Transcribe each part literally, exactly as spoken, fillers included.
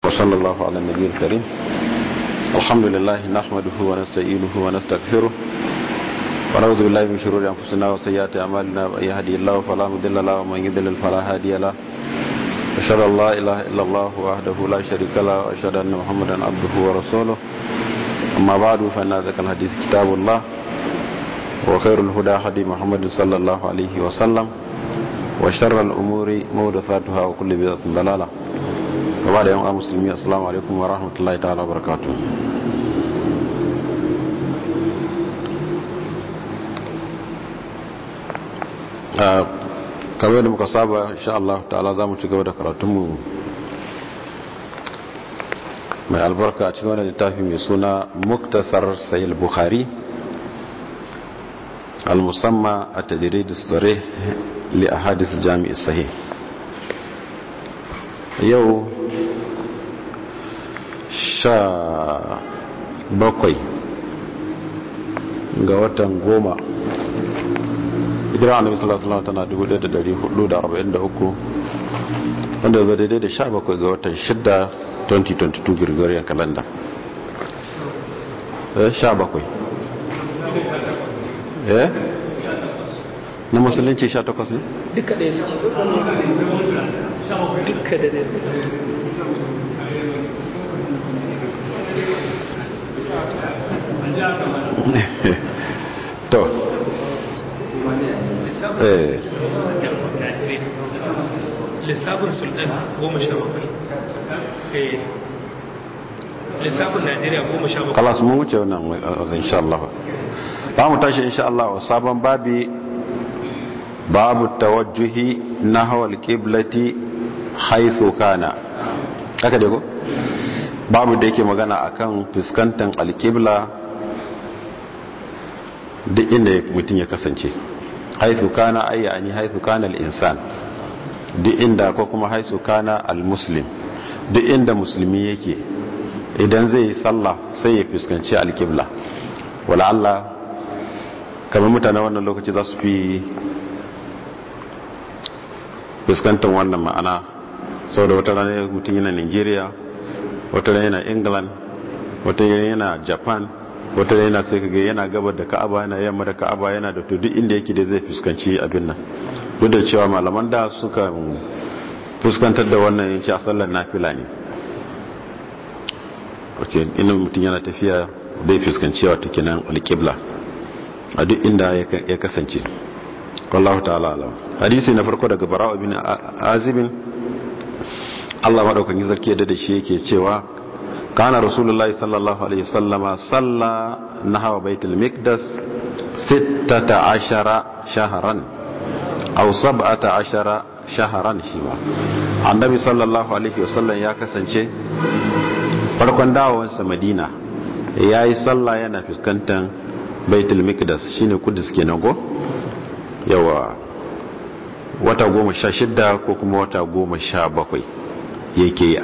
وصلى الله على النبي الكريم. الحمد لله نحمده ونستعينه ونستغفره ونعوذ بالله من شرور انفسنا وسيئات اعمالنا، من يهده الله فلا مضل له ومن يضلل فلا هادي له. أشهد أن لا إله إلا الله وحده لا شريك له، وأشهد أن محمدا عبده ورسوله. أما بعد فإن ذكر الحديث كتاب الله، وخير الهدى هدي محمد صلى الله عليه وسلم، وشر الأمور محدثاتها وكل بدعة ضلالة. وبعد يوم المسلمين، السلام عليكم ورحمة الله تعالى وبركاته. kamar da muka saba, insha Allah ta'ala za mu ci gaba da karatunmu mai albarka a cikin wani littafi mai suna muktasar sahih bukhari al-musamma at-tajrid as-sarih li ahadith al-jami' as-sahih. yau sha bakwai ga watan goma hijira annabi sallallahu alaihi wasallam tana dubu ɗaya da ɗari hudu da arba'in da uku, wanda zai daidai da sha bakwai ga watan shida twenty twenty-two Gregorian calendar. eh sha bakwai eh na musulunci sha takwas ne duka ɗaya ne duka da ɗaya to eh lissafin sultan goma sha bakwai eh lissafin najeriya goma sha bakwai. kalas mun wuce wannan insha Allah. ba mu tashi insha Allah wa sabon babi, babu tawajjuhi nahwa al-qiblati haythu kana. haka dai ko babu da yake magana akan fuskantar al-qibla duk inda mutum ya kasance. haythu kana ay yani haythu kana al-insan, duk inda, ko kuma haythu kana al-muslim, duk inda musulmi yake idan zai yi sallah sai ya fuskanci al-qibla. wala Allah kamar mutane wannan lokaci za su fi fuskantar wannan ma'ana, sau da wata rana mutum yana Nigeria, wata rana yana England, wata rana yana Japan, wata rana yana sai kaga yana gabar da Ka'aba, yana yamma da Ka'aba, yana da to duk inda yake da zai fuskanci abin nan. duk da cewa malaman da suka fuskantar da wannan yanci a sallar nafila ne. okay inda mutum yana tafiya zai fuskanci wata kenan al-qibla a duk inda ya kasance. wallahu ta'ala alam. hadisi na farko daga Bara'u bin Azib, Allah madaukakin sarki da shi yake cewa kana rasulullahi sallallahu alaihi wasallama salla nahwa baitul miqdas sittata ashara shahran aw sab'ata ashara shahran. shi ba annabi sallallahu alaihi wasallam ya kasance farkon dawowansa Madina yayi sallah yana fuskantar baitul miqdas, shine Kudus kenan go. yawa wata goma sha shida ko kuma wata goma sha bakwai yake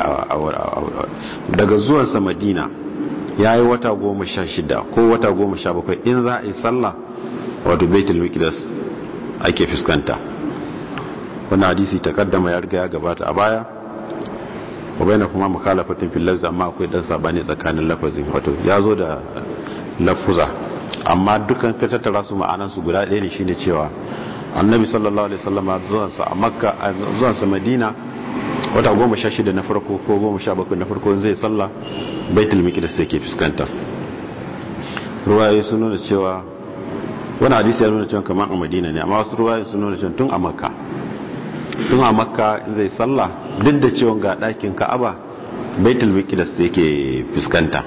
daga zuwansa Madina ya yi wata goma sha shida ko wata goma sha bakwai in za a yi sallah wato baitul miqdas ake fuskanta. wannan hadisi takaddama ya riga ya gabata a baya, wa baina kuma mukhalafatin fil lafz, amma akwai dan sabani tsakanin lafazin, wato ya zo da lafuza amma dukan ka tattara su ma'anan su guda ɗaya ne, shine cewa annabi sallallahu alaihi wasallam zuwansa a makka zuwansa madina wata goma sha shida na farko ko goma sha bakwai na farko zai sallah baitul miqdis yake fuskanta. ruwaye sun nuna cewa wani hadisi ya nuna cewa kamar a madina ne, amma wasu ruwaye sun nuna cewa tun a makka tun a makka in zai sallah duk da cewa ga ɗakin ka'aba baitul miqdis yake fuskanta.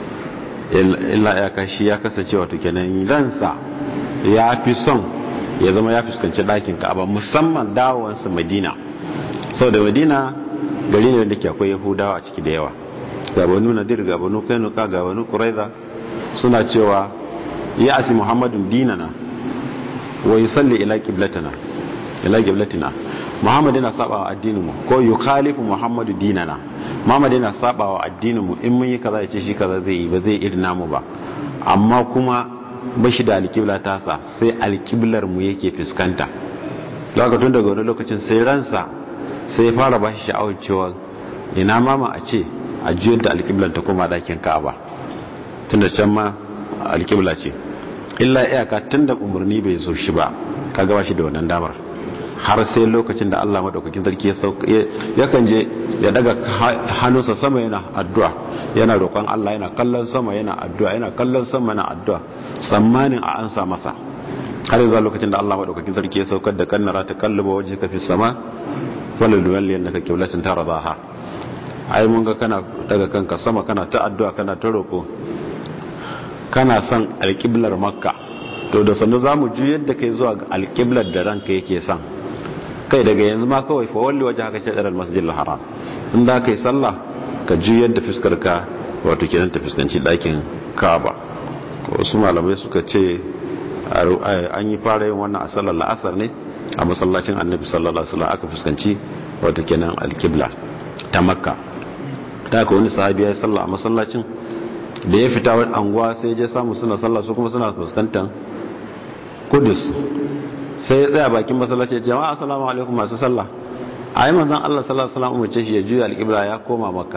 illa ya kashi ya kasance wato kenan ransa ya fi son ya zama ya fuskanci ɗakin ka'aba, musamman dawowansa madina. sau da madina gari ne da ke akwai yahudawa a ciki da yawa, ga banu nadir, ga banu kainuka, ga banu kuraiza. suna cewa ya asi muhammadun dinana wa yusalli ila qiblatina ila qiblatina. muhammad yana saba wa addininmu, ko yukhalifu muhammadu dinana, muhammad yana saba wa addininmu, in mun yi kaza ya ce shi kaza zai yi, ba zai irin namu ba, amma kuma bashi da alqibla tasa, sai alqiblar mu yake fuskanta. lokacin daga wani lokacin sai ransa sai ya fara ba shi sha'awar cewa ina mama a ce a juyar da alƙiblar ta koma ɗakin ka'aba tunda can ma alƙibla ce illa iyaka tunda umarni bai zo shi ba ka gaba shi da wannan damar har sai lokacin da Allah madaukakin sarki ya sauka yakan je ya daga hannunsa sama yana addu'a yana roƙon Allah yana kallon sama yana addu'a yana kallon sama yana addu'a tsammanin a ansa masa har yanzu lokacin da Allah madaukakin sarki ya saukar da kannara ta kallaba waje ka fi sama wala duwalli annaka qiblatan taradaha ai mun ga kana daga kanka sama kana ta addu'a kana ta roƙo kana son alƙiblar makka to da sannu zamu juyar da kai zuwa ga alƙiblar da ranka yake son kai daga yanzu ma kawai fa walli waje haka shadar almasjidil haram in da kai sallah ka juyar da fuskar ka wato kenan ta fuskanci ɗakin Kaaba wasu malamai suka ce an yi fara yin wannan a sallar la'asar ne a masallacin annabi sallallahu alaihi wasallam aka fuskanci wato kenan alqibla ta makka ta ka wani sahabi ya yi sallah a masallacin da ya fita wani anguwa sai ya je samu suna sallah su kuma suna fuskantar kudus sai ya tsaya bakin masallaci jama'a assalamu alaikum masu sallah ayi manzon Allah sallallahu alaihi wasallam umarce shi ya juya alqibla ya koma makka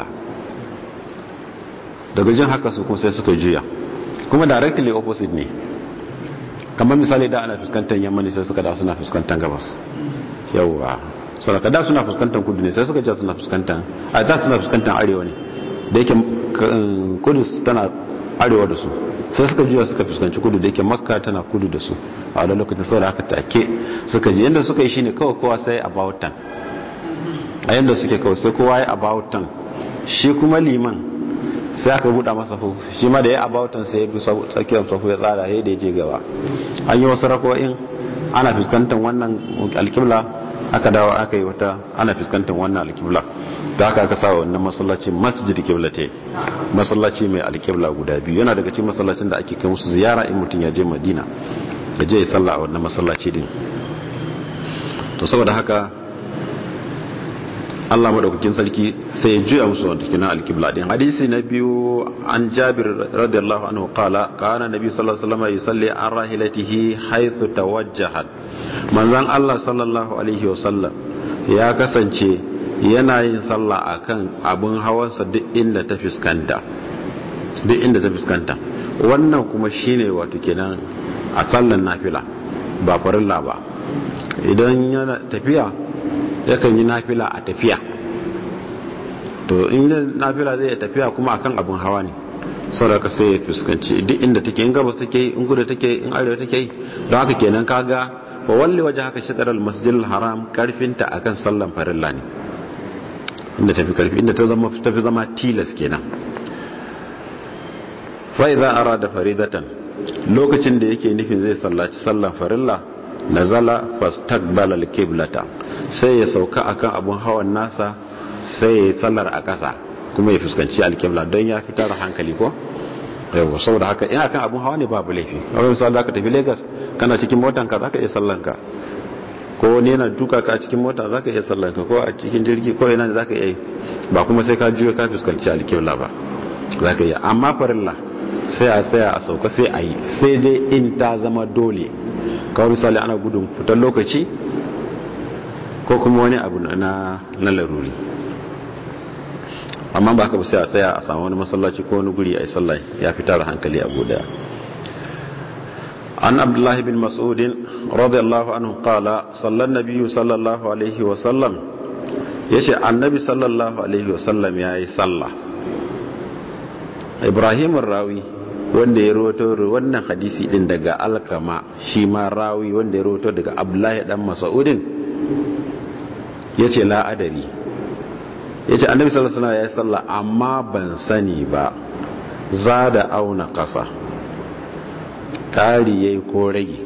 daga jin haka su kuma sai suka juya kuma directly opposite ne kamar misali da ana fuskantar yamma ne sai suka da suna fuskantar gabas yawa saboda da suna fuskantar kudu ne sai suka ja suna fuskantar a da suna fuskantar arewa ne da yake kudus tana arewa da su sai suka juya suka fuskanci kudu da yake makka tana kudu da su a wani lokacin saboda haka take suka ji yadda suka yi shine kawai kowa sai about tan a yadda suke kawai sai kowa ya about tan shi kuma liman sai aka buɗa masa fu shi ma da ya abautan sai ya bi tsakiyar safu ya tsara ya da ya je gaba an yi wasu rako'in ana fuskantar wannan alkibla aka dawo aka yi wata ana fuskantar wannan alkibla da aka aka sa wannan masallaci masjid kiblate masallaci mai alkibla guda biyu yana daga cikin masallacin da ake kai musu ziyara in mutum ya je madina ya je ya salla a wannan masallaci din to saboda haka Allah madaukakin sarki sai ya juya musu wanda kina alkibla din hadisi na biyu an Jabir radiyallahu anhu qala kana nabi sallallahu alaihi wasallam yusalli an rahilatihi haythu tawajjahat manzon Allah sallallahu alaihi wasallam ya kasance yana yin sallah akan abun hawansa duk inda ta fuskanta duk inda ta fuskanta wannan kuma shine wato kenan a sallan nafila ba farilla ba idan yana tafiya yakan yi nafila a tafiya to in nafila zai tafiya kuma akan abun hawa ne saboda sai ya fuskanci duk inda take in gabas take in gudu take in arewa take don haka kenan kaga wa walli waje haka shatar almasjidil haram karfinta akan sallan farilla ne inda tafi karfi inda ta zama tafi zama tilas kenan fa idza arada faridatan lokacin da yake nufin zai sallaci sallan farilla nazala fastaqbala alqiblata sai ya sauka akan abun hawan nasa sai ya sallar a ƙasa kuma ya fuskanci alqibla don ya fitar hankali ko yawa saboda haka in akan abun hawa ne babu laifi kamar misali da ka tafi Lagos kana cikin motan ka zaka iya sallan ka ko wani yana duka ka a cikin mota zaka iya sallan ka ko a cikin jirgi ko ina ne zaka iya ba kuma sai ka juyo ka fuskanci alqibla ba zaka iya amma farilla sai a tsaya a sauka sai a yi sai dai in ta zama dole kawai misali ana gudun fitar lokaci ko kuma wani abu na na laruri amma ba ka sai a tsaya a samu wani masallaci ko wani guri a yi sallah ya fitar hankali a guda an abdullahi bin mas'udin radiyallahu anhu qala sallan nabiyyu sallallahu alaihi wa sallam yace annabi sallallahu alaihi wa sallam yayi sallah ibrahim rawi wanda ya rawaito wannan hadisi din daga alkama shi ma rawi wanda ya rawaito daga abdullahi dan mas'udin yace la adari yace annabi sallallahu alaihi wasallam yayi sallah amma ban sani ba zada auna qasa kari yayi ko rage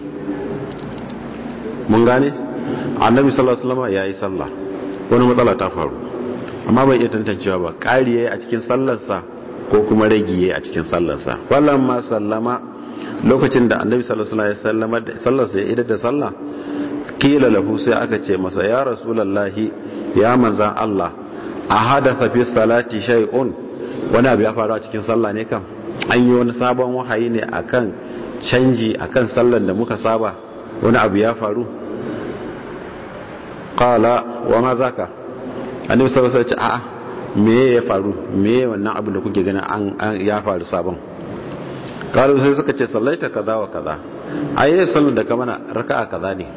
mun gane annabi sallallahu alaihi wasallam yayi sallah wani matsala ta faru amma bai iya tantancewa ba kari yayi a cikin sallarsa ko kuma ragiye a cikin sallarsa wallan ma sallama lokacin da annabi sallallahu alaihi wasallam ya sallarsa ya idar da sallah kila lahu sai aka ce masa ya rasulullahi ya manzan Allah a hadatha fi salati shay'un wani abu ya faru a cikin sallah ne kam an yi wani sabon wahayi ne akan canji akan sallar da muka saba wani abu ya faru qala wa ma zaka annabi sallallahu alaihi wasallam a'a me ya faru me wannan abin da kuke ganin an ya faru sabon kalu sai suka ce sallaita kaza wa kaza ayi sallar da ka mana raka'a kaza ne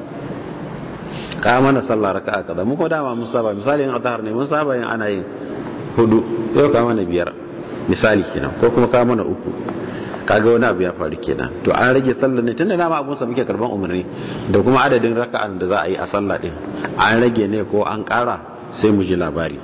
ka mana sallah raka'a kaza mu ko dama mun saba misali in azhar ne mun saba yin ana yin hudu yau ka mana biyar misali kenan ko kuma ka mana uku kaga wani abu ya faru kenan to an rage sallar ne tunda dama abun sa muke karban umarni da kuma adadin raka'an da za a yi a sallah din an rage ne ko an kara sai mu ji labari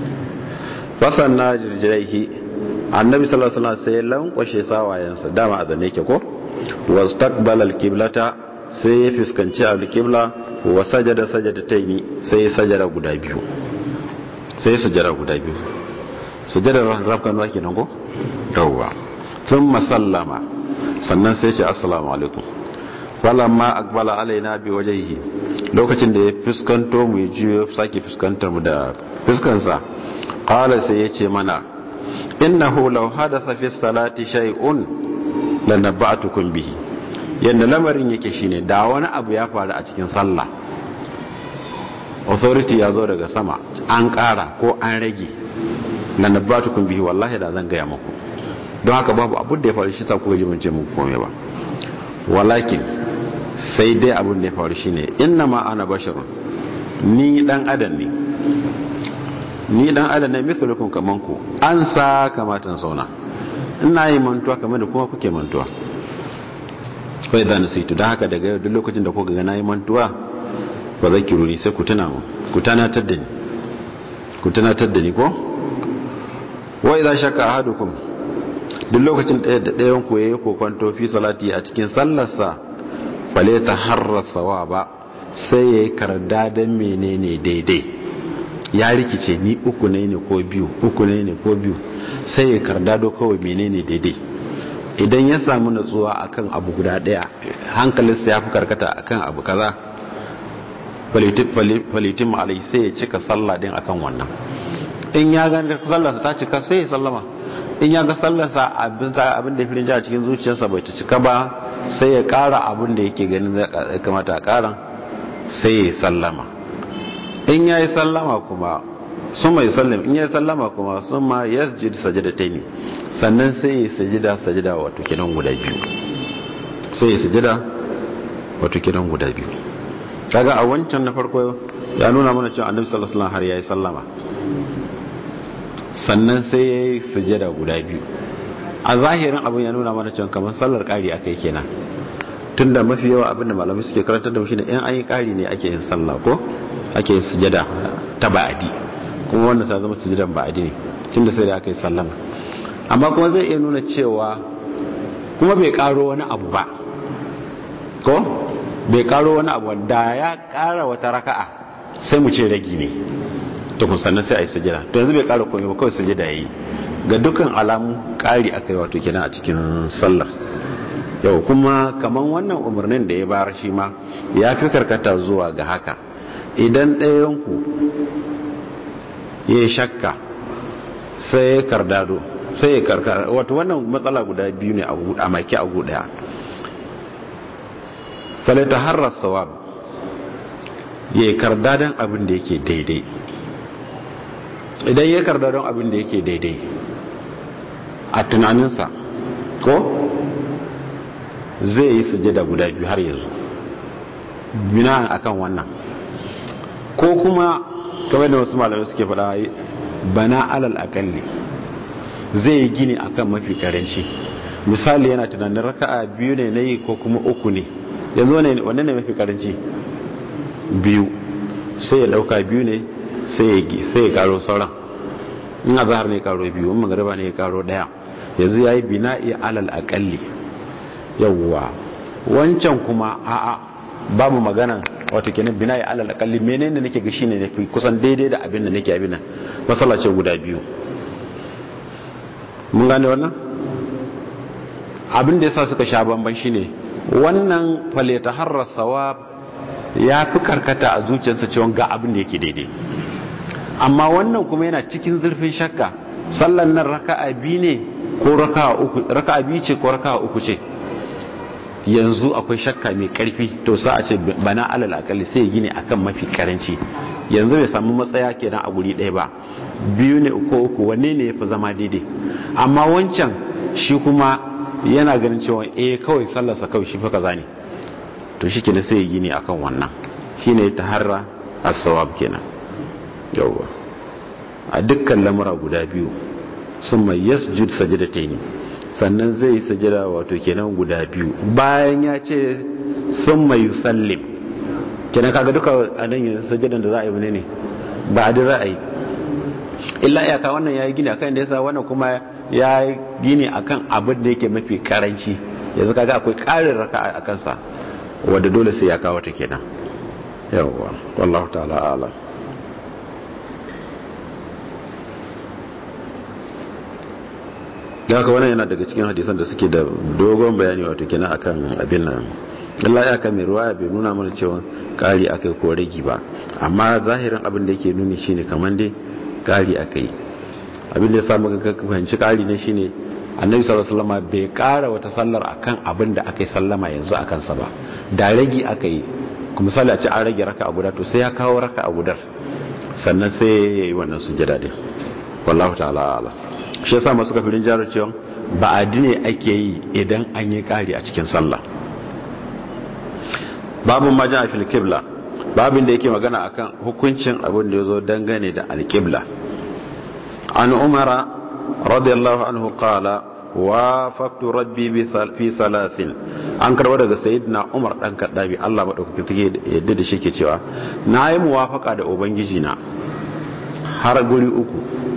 fasanna jirjiraihi annabi sallallahu alaihi wasallam sai lankwashe sawayensa dama a zane yake ko wastaqbala alqiblata sai ya fuskanci alqibla wa sajada sajadatayn sai sajada guda biyu sai sajada guda biyu sajada rabkan wa kenan ko yawwa thumma sallama sannan sai ya ce assalamu alaikum falamma aqbala alaina bi wajhihi lokacin da ya fuskanto mu ya juyo sake fuskantar mu da fuskansa qala sai ya ce mana innahu law hadatha fi salati shay'un lanabba'tukum bihi yanda lamarin yake shine da wani abu ya faru a cikin sallah authority ya zo daga sama an ƙara ko an rage lanabba'tukum bihi wallahi da zan gaya muku don haka babu abu da ya faru shi sa kuka ji mun ce muku komai ba walakin sai dai abun da ya faru shine inna ma ana basharun ni dan adam ne ni dan adam ne mithlukum kaman ku an sa kamatan sauna ina yi mantuwa kamar da kuma kuke mantuwa ko idan nasitu dan haka daga duk lokacin da kuka ga nayi mantuwa fa zakiruni sai ku tuna mu ku tanatar da ni ku tanatar da ni ko wa idza shaka ahadukum duk lokacin da ɗayan ku yayi kokonto fi salati a cikin sallarsa fale ta harra sawaba sai yayi karda dan menene daidai ya rikice ni uku ne ne ko biyu uku ne ne ko biyu sai ya kardado kawai menene daidai idan ya samu natsuwa akan abu guda daya hankalinsa ya fi karkata akan abu kaza falitin alai sai ya cika sallah din akan wannan in ya ga sallarsa ta cika sai ya sallama in ya ga sallarsa abin da firin ja cikin zuciyarsa bai ta cika ba sai ya kara abin da yake ganin zai kamata a kara sai ya sallama in ya yi sallama kuma sun mai sallam in ya yi sallama kuma sun ma ya sujid sajida ta ne sannan sai ya sajida sajida wato kinan guda biyu sai ya sajida wato kinan guda biyu kaga a wancan na farko ya nuna mana cewa annabi sallallahu alaihi wasallam har ya yi sallama sannan sai ya yi sajida guda biyu a zahirin abin ya nuna mana cewa kamar sallar kari akai kenan tunda mafi yawa abin da malamai suke karantar da shi ne in an yi kari ne ake yin sallah ko ake sujada ta ba'adi kuma wannan ta zama sujadan ba'adi ne tunda sai da aka yi sallama amma kuma zai iya nuna cewa kuma bai karo wani abu ba ko bai karo wani abu da ya kara wata raka'a sai mu ce ragi ne to kun sannan sai a yi sujada to yanzu bai kara komai ba kawai sujada yayi ga dukkan alamu kari akai wato kenan a cikin sallar yau kuma kaman wannan umarnin da ya bayar shi ma ya fi karkata zuwa ga haka idan ɗayanku ya yi shakka sai ya kardado sai ya karkara wato wannan matsala guda biyu ne a maki a guda falata harar sawab ya yi kardadan abin da yake daidai idan ya kardadan abin da yake daidai a tunaninsa ko zai yi sujada guda biyu har yanzu bina akan wannan ko kuma kamar da wasu malamai suke faɗa bana alal akalli zai yi gini akan mafi karanci misali yana tunanin raka'a biyu ne nayi ko kuma uku ne yanzu wannan ne mafi karanci biyu sai ya dauka biyu ne sai ya sai ya karo sauran in azhar ne karo biyu in magriba ne ya karo daya yanzu yayi bina'i alal akalli yawwa wancan kuma a'a babu magana wato kenan bina'i alal akalli menene nake ga shine ne kusan daidai da abin da nake abin nan masallaci guda biyu mun gane wannan abin da yasa suka sha bamban shine wannan faleta harra sawab ya fi karkata a zuciyarsa cewa ga abin da yake daidai amma wannan kuma yana cikin zurfin shakka sallan nan raka'a biyu ne ko raka'a uku raka'a biyu ce ko raka'a uku ce yanzu akwai shakka mai karfi to sa a ce bana alal akalli sai gine akan mafi karanci yanzu bai samu matsaya kenan a guri ɗaya ba biyu ne ko uku wanne ne ya fi zama daidai. Amma wancan shi kuma yana ganin cewa eh kawai sallarsa kawai shi fa kaza ne, to shi kenan sai ya gini akan wannan, shine taharra as-sawab kenan. yawwa a dukkan lamura guda biyu summa yasjud sajdatayn, sannan zai sajada wato kenan guda biyu bayan ya ce summa yusallim. kenan kaga duka anan sajadan da za a yi ne ne ba da za a yi, illa iyaka wannan yayi gini akan da yasa wannan kuma ya gini akan abin da yake mafi karanci. yanzu kaga akwai karin raka'a akan sa wanda dole sai ya kawo ta kenan. yawwa wallahu ta'ala a'lam. da haka wannan yana daga cikin hadisan da suke da dogon bayani wato kenan akan abin nan. Allah ya kame ruwaya bai nuna mana cewa kari akai ko ragi ba, amma zahirin abin da yake nuni shine kaman dai kari akai. abin da ya samu ga fahimci kari ne shine Annabi sallallahu alaihi wasallam bai kara wata sallar akan abin da akai sallama yanzu akan sa ba, da ragi akai. kuma misali a ce an rage raka'a guda, to sai ya kawo raka'a gudar sannan sai yayi wannan sujada din. wallahu ta'ala a'lam. shi yasa masu kafirin jarar cewa ba addini ake yi idan an yi kari a cikin sallah. babun ma ja'a fil qibla, babin da yake magana akan hukuncin abin da yazo dangane da al-qibla. an umara radiyallahu anhu qala wafaqtu rabbi fi salasin. an karbo daga sayyidina umar dan kaddabi Allah madaukaki take yadda da shi ke cewa nayi muwafaka da ubangiji na har guri uku.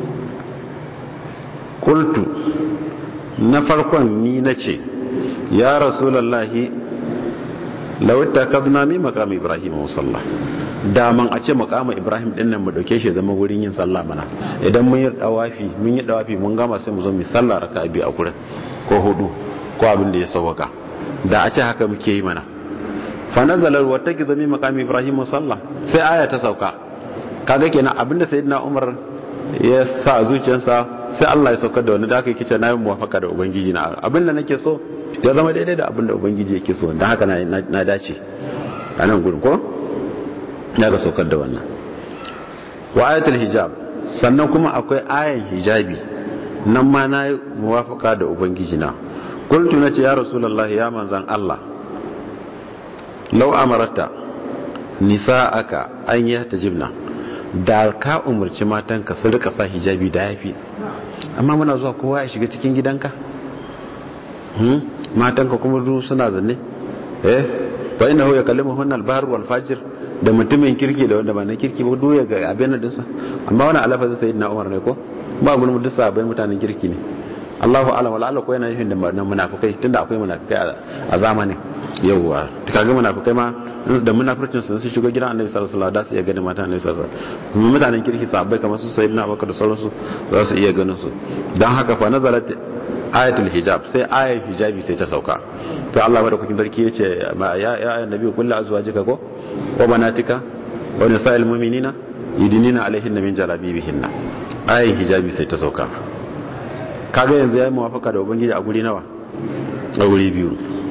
kultu na farkon ni nace ya rasulullahi law takabna mi maqam ibrahim musalla, daman a ce maqam ibrahim din nan mu dauke shi zama wurin yin sallah mana, idan mun yi dawafi mun yi dawafi mun gama sai mu zo mu sallah raka'a biyu a gurin ko hudu ko abin da ya sauka, da a ce haka muke yi mana. fa nazala wa takizu mi maqam ibrahim musalla, sai aya ta sauka. kaga kenan abinda sayyidina umar ya sa zuciyarsa sai Allah ya saukar da wani da aka yi kice na yi muwafaka da ubangiji na, abin da nake so ya zama daidai da abin da ubangiji yake so, don haka na dace a nan gurin ko ya ga saukar da wannan. wa ayatul hijab, sannan kuma akwai ayan hijabi, nan ma na yi muwafaka da ubangiji na. kultu na ce ya rasulullahi ya manzan Allah lau amarata nisa'aka an yi ta jibna, da ka umarci matanka su rika sa hijabi da yafi. amma muna zuwa kowa ya shiga cikin gidanka, hmm? matanka kuma duk suna zanne eh fa innahu yakallimuhunna al-bahr wal fajr, da mutumin kirki da wanda ba na kirki ba duk ga abin da sa. amma wannan alafa sayyidina Umar ne ko ba gurin duk sabai mutanen kirki ne. Allahu a'lam, wala Allah ko yana nufin da munafikai, tunda akwai munafikai a zamanin. yawa kaga munafikai ma da munafircin su su shigo gidan Annabi sallallahu alaihi wasallam da su iya ganin mata Annabi sallallahu alaihi wasallam, kuma mutanen kirki sahabbai kamar su sayyidina Abubakar da sauransu za su iya ganin su. dan haka fa nazarat ayatul hijab, sai ayat hijabi sai ta sauka. to Allah madaukakin sarki yace ya ya annabi kullu azwajika ko wa banatika wa nisa'il mu'minina yudinina alaihinna min jalabibihinna, ayat hijabi sai ta sauka. kaga yanzu yayi muwafaka da ubangiji a guri nawa? a guri biyu.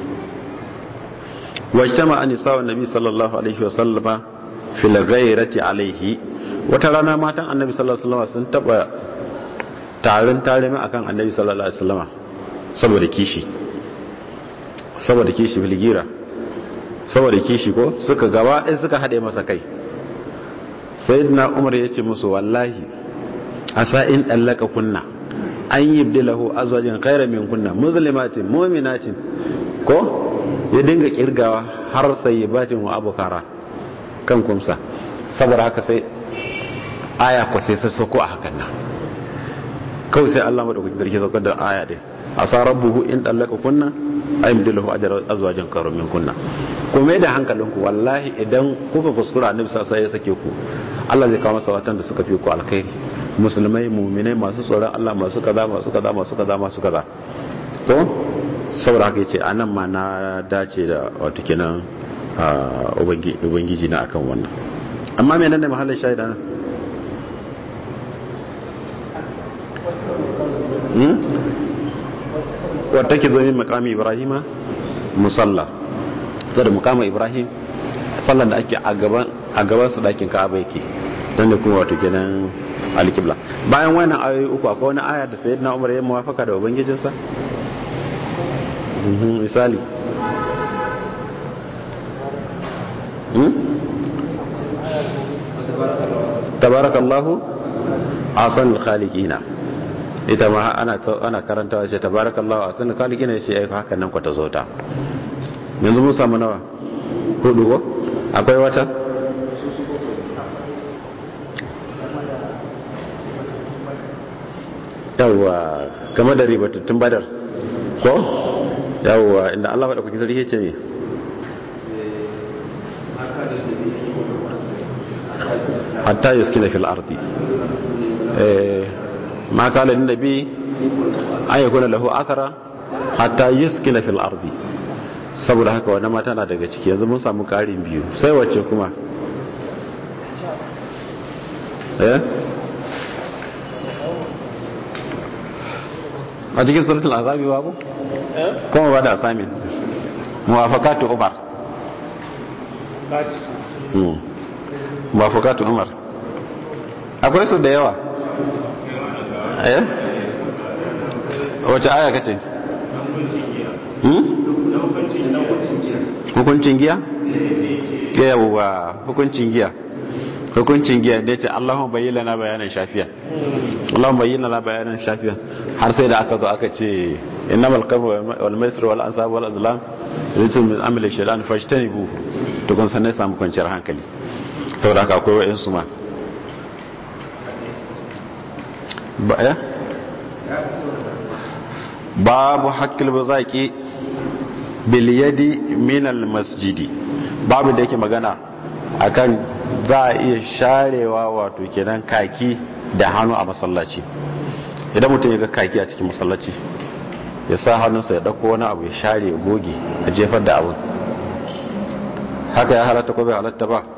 wajtama an nisa wa nabi sallallahu alaihi wa sallama fil ghairati alaihi, wata rana matan annabi sallallahu alaihi wasallam sun taba tarin tarimi akan annabi sallallahu alaihi wasallama saboda kishi, saboda kishi bilgira, saboda kishi ko suka gaba ɗaya suka haɗe masa kai. sayyidina umar ya ce musu wallahi asa in dallaka kunna an yibdilahu azwajin khairan min kunna muslimatin mu'minatin ko ya dinga kirgawa har sayyibatin wa abukara kan kumsa. saboda haka sai aya ko sai sassoko a hakan nan kawai sai Allah madaukakin sarki saukar da aya din asa rabbuhu in dallaka kunna aymdilahu ajra azwajin khairan min kunna. kuma da hankalinku wallahi idan kuka kuskura annabi sai ya sake ku, Allah zai kawo masa watan da suka fi ku alkhairi, musulmai mu'minai masu tsoron Allah, masu kaza masu kaza masu kaza masu kaza. to saboda haka yace anan ma na dace da wato kenan ubangiji na akan wannan. amma menene ne mahallin shaida nan? hmm wata ke zo min maqami ibrahima musalla, da maqami ibrahim sallan da ake a gaban a gaban su dakin Ka'aba yake, dan da kuma wato kenan alqibla. bayan wannan ayoyi uku akwai wani aya da sayyidina Umar ya muwafaka da ubangijinsa misali hmm? tabarakallahu ahsanul khaliqina ita ma ana ana karantawa ce tabarakallahu ahsanul khaliqina ce ai haka nan ku ta zo ta yanzu mun samu nawa hudu ko akwai wata yawa kamar da ribatattun badar ko yawa inda Allah faɗa kuke sarki ce ne hatta yuskina fil ardi eh ma kana lin nabi an yakuna lahu athara hatta yuskina fil ardi saboda haka wannan mata na daga ciki yanzu mun samu karin biyu sai wacce kuma eh a cikin suratul azabi babu kuma ba da asamin muwafaqatu umar hmm muwafaqatu umar akwai su da yawa eh wace aya kace hmm hukuncin giya yawa hukuncin giya hukuncin giya da yace Allahumma bayyana lana bayanan shafiya Allahumma bayyana lana bayanan shafiya har sai da aka zo aka ce innamal khamru wal maisir wal ansab wal azlam rijsun min amali shaytan fajtanibu to kun sanne samu kwanciyar hankali saboda haka akwai wayan su ma ba ya babu haqqil bazaqi bil yadi min al masjidi babu da yake magana akan za a iya sharewa wato kenan kaki da hannu a masallaci idan mutum ya ga kaki a cikin masallaci ya sa hannunsa ya dauko wani abu ya share ya goge a jefar da abu haka ya halatta ko bai halatta ba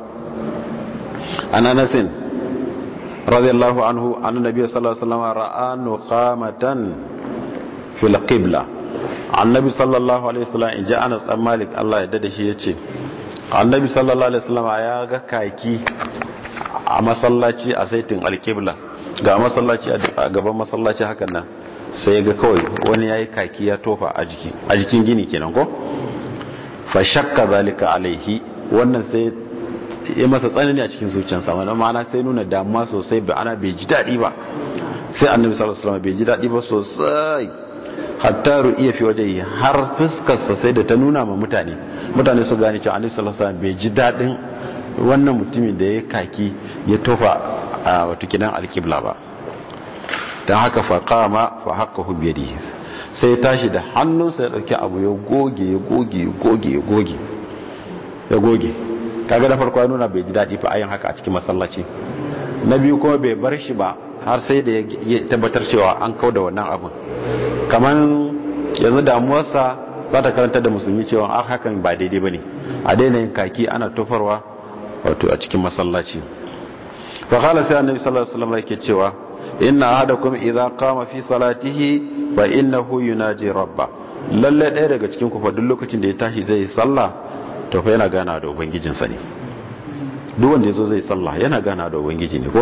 an anasin radiyallahu anhu anna nabiyyu sallallahu alaihi wasallam ra'a nuqamatan fil qibla annabi sallallahu alaihi wasallam in ja Anas dan Malik Allah ya dade shi yace annabi sallallahu alaihi wasallam ya ga kaki a masallaci a saitin alqibla ga masallaci a gaban masallaci hakan nan sai ya ga kawai wani yayi kaki ya tofa a jiki a jikin gini kenan ko fa shakka zalika alaihi wannan sai ya masa tsanani a cikin zuciyarsa wannan ma'ana sai nuna damuwa sosai ba ana bai ji dadi ba sai annabi sallallahu alaihi wasallam bai ji dadi ba sosai hatta ru'iya fi wajhihi har fuskarsa sai da ta nuna ma mutane mutane su gane cewa annabi sallallahu alaihi wasallam bai ji dadin wannan mutumin da ya kaki ya tofa a wato kidan alqibla ba dan haka fa qama fa haqqahu bi yadihi sai tashi da hannunsa ya dauki abu ya goge ya goge ya goge ya goge ya goge kaga da farko ya nuna bai ji dadi fa ayin haka a cikin masallaci na biyu kuma bai bar shi ba har sai da ya tabbatar cewa an kauda wannan abun kamar yanzu damuwarsa za ta karanta da musulmi cewa a hakan ba daidai ba ne a daina yin kaki ana tofarwa wato a cikin masallaci fakala sai annabi sallallahu alaihi wasallam yake cewa inna ahadakum idza qama fi salatihi fa innahu yunaji rabba lalle ɗaya daga cikin ku fa duk lokacin da ya tashi zai sallah to fa yana gana da ubangijinsa ne duk wanda yazo zai sallah yana gana da ubangiji ne ko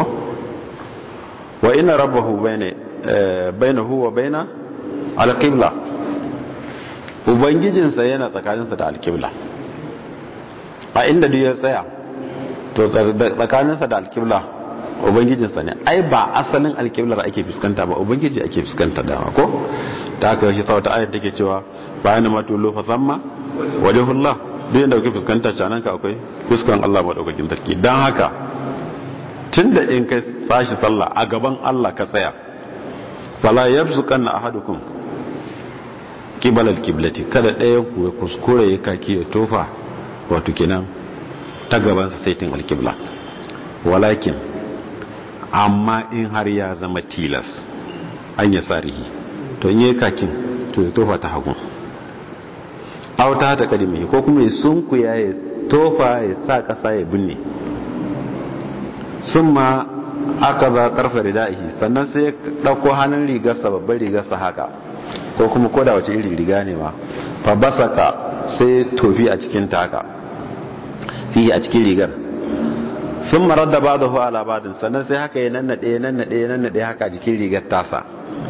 wa inna rabbahu bayna bainahu wa baina alqibla ubangijinsa yana tsakaninsa da alqibla a inda duk ya tsaya to tsakaninsa da alqibla ubangijinsa ne ai ba asalin alqiblar ake fuskanta ba ubangiji ake fuskanta da ko ta haka shi sauta ayat take cewa bayan ma tullu fa thamma wajhullah duk inda kuke fuskanta canan ka akwai fuskan Allah madaukakin sarki dan haka tunda in kai tsashi sallah a gaban Allah ka tsaya fala yabzuqanna ahadukum qibala alqiblati kada ɗayan ku ya kuskure ya kaki ya tofa wato kenan ta gaban sa saitin alqibla walakin amma in har ya zama tilas an ya sarihi to in yi kakin to ya tofa ta hagu aw ta ta kadimi ko kuma ya sunkuya ya tofa ya sa kasa ya binne summa aka za karfa ridaihi sannan sai ya dauko hannun rigarsa babbar rigarsa haka ko kuma koda wace irin riga ne ma fa basaka sai tofi a cikin ta haka fi a cikin rigar sun marar da ba da huwa labadin sannan sai haka ya nannaɗe nannaɗe nannaɗe haka jikin rigar tasa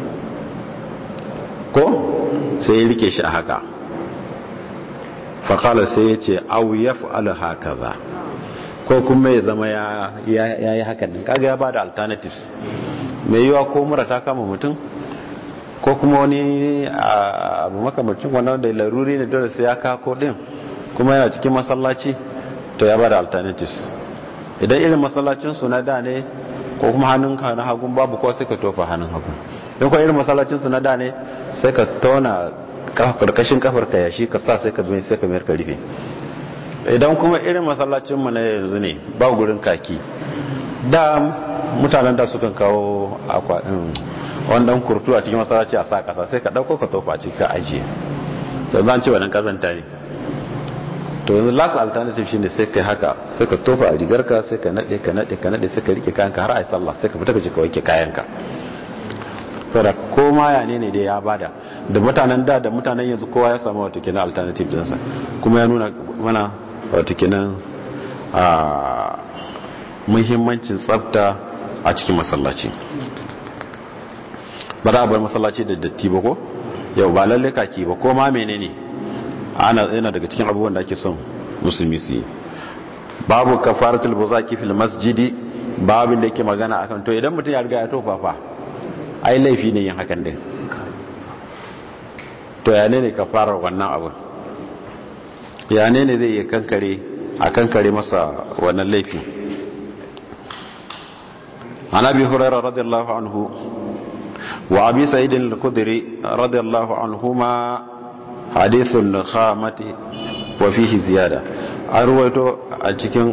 ko sai ya rike shi a haka faƙala sai ya ce au ya fa'ala haka za ko kuma ya zama ya yi hakan din kaga ya ba da alternatives mai yiwa ko mura ta kama mutum ko kuma wani abu makamacin wannan da laruri ne dole sai ya kako din kuma yana cikin masallaci to ya ba da alternatives idan irin masallacin su na da ne ko kuma hannun ka na hagun babu ko sai ka tofa hannun hagun don ko irin masallacin su na da ne sai ka tona karkashin kafar ka yashi ka sa sai ka bin sai ka mayar ka rufe idan kuma irin masallacin mu na yanzu ne ba gurin kaki da mutanen da sukan kawo akwatin wannan kurtu a cikin masallaci a sa kasa sai ka dauko ka tofa a cikin ka ajiye to zan ce wannan kazanta ne to yanzu last alternative shine sai kai haka sai ka tofa a rigarka sai ka nade ka nade ka nade sai ka rike kayanka har ai sallah sai ka fita ka je ka wanke kayanka saboda ko ma ya ne ne dai ya bada da mutanen da da mutanen yanzu kowa ya samu wato kenan alternative din sa kuma ya nuna mana wato kenan a muhimmancin tsafta a cikin masallaci ba za a bar masallaci da datti ba ko yau ba lalle kaki ba ko ma menene ana yana daga cikin abubuwan da ake son musulmi su yi babu kafaratul buzaki fil masjidi babin da yake magana akan to idan mutum ya riga ya tofa fa ai laifi ne yin hakan din to ya ne ne kafarar wannan abu ya ne ne zai yi kankare a kankare masa wannan laifi an abi hurairah radiyallahu anhu wa abi sa'id al-khudri radiyallahu anhuma hadithun khamati wa fihi ziyada an ruwaito a cikin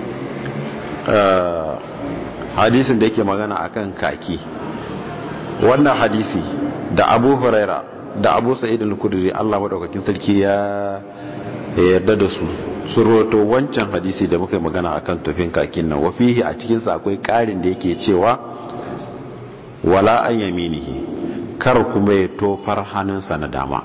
hadisin da yake magana akan kaki wannan hadisi da Abu Huraira da Abu Sa'id al-Khudri Allah madaukakin sarki ya yarda da su sun ruwaito wancan hadisi da muka magana akan tofin kakin nan wa fihi a cikin sa akwai karin da yake cewa wala an yaminihi kar kuma ya tofar hannunsa na dama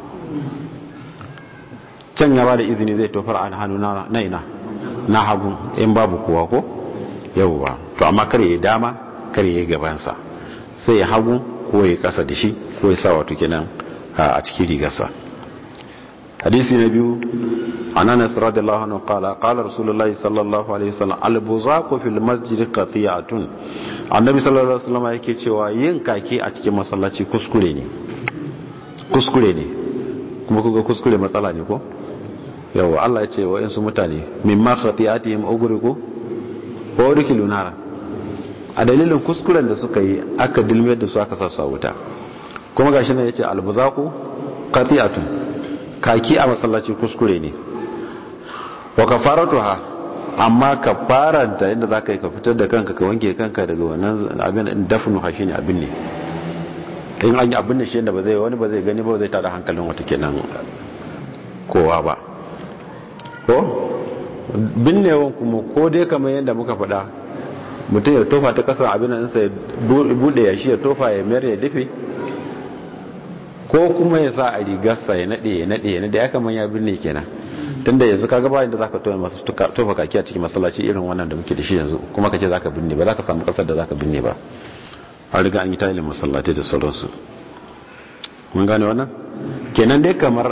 can ya bada izini zai tofar a hannu na ina na hagu in babu kowa ko yawwa to amma kar ya dama kar ya gabansa sai ya hagu ko ya kasa da shi ko ya sa wato kenan a cikin rigarsa hadisi na biyu Anas radiyallahu anhu qala qala rasulullahi sallallahu alaihi wasallam al-buzaqu fil masjid qati'atun annabi sallallahu alaihi wasallam yake cewa yin kake a cikin masallaci kuskure ne kuskure ne kuma kuga kuskure matsala ne ko yawa Allah ya ce wa insu mutane mimma khati'atihim ugriku wa udkhilu nara a dalilin kuskuren da suka yi aka dilmiyar da su aka sa su a wuta kuma gashi nan yace albuzaqu qati'atun kaki a masallaci kuskure ne wa kafaratuha amma kafaranta inda zaka yi ka fitar da kanka ka wanke kanka daga wannan abin dafnu hashi ne abin ne in an yi abin da shi da ba zai wani ba zai gani ba zai tada hankalin wata kenan kowa ba ko binnewan kuma ko dai kamar yadda muka faɗa mutum ya tofa ta kasar abin nan sai bude ya shi ya tofa ya mayar ya dafe ko kuma ya sa a rigarsa ya nade ya nade ya nade ya kamar ya binne kenan tunda yanzu kaga ba inda zaka tofa masu tofa kaki a cikin masallaci irin wannan da muke da shi yanzu kuma kace zaka binne ba zaka samu kasar da zaka binne ba an riga an yi tayilin masallatai da sauransu mun gane wannan kenan dai kamar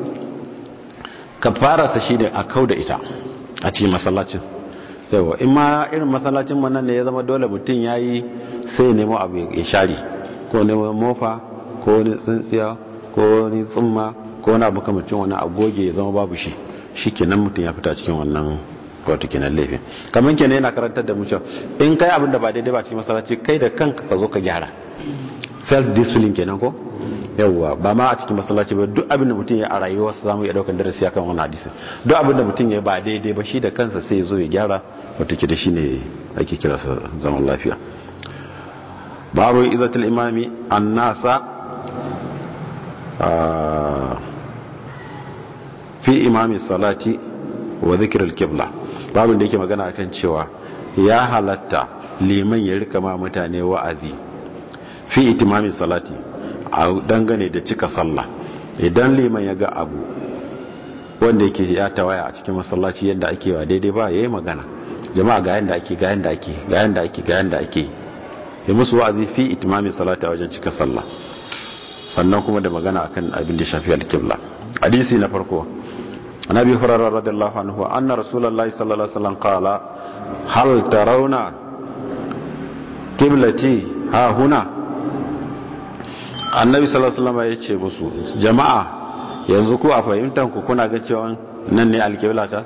kafara sa shi da a kauda ita a cikin masallacin yawa in ma irin masallacin mu nan ne ya zama dole mutum yayi sai ya nemo abu ya share ko nemo mofa ko wani tsintsiya ko wani tsumma ko wani abu kamar cin wani agoge ya zama babu shi shikenan mutum ya fita cikin wannan wato kenan laifin kamar kenan yana karantar da mu cewa in kai abin da ba daidai ba cikin masallaci kai da kanka ka zo ka gyara self discipline kenan ko yawwa ba ma a cikin masallaci ba duk abin da mutum ya a rayuwarsa zamu iya daukar darasi akan wannan hadisi duk abin da mutum ya ba daidai ba shi da kansa sai ya zo ya gyara wato ke da shi ne ake kira sa zaman lafiya babu izatul imami annasa fi imami salati wa zikril qibla babin da yake magana akan cewa ya halatta liman ya rika ma mutane wa'azi fi itimami salati a dangane da cika sallah idan liman ya ga abu wanda yake ya tawaya a cikin masallaci yadda ake wa daidai ba yayi magana jama'a ga yanda ake ga yanda ake ga yanda ake ga yanda ake ya musu wa'azi fi itimami salati wajen cika sallah sannan kuma da magana akan abin da shafi al-qibla. hadisi na farko annabi hurairah radiyallahu anhu anna rasulullahi sallallahu alaihi wasallam qala hal tarawna qiblati ha huna. annabi sallallahu alaihi wasallam ya ce musu jama'a yanzu ku a fahimtan ku kuna ga cewa nan ne al-qibla ta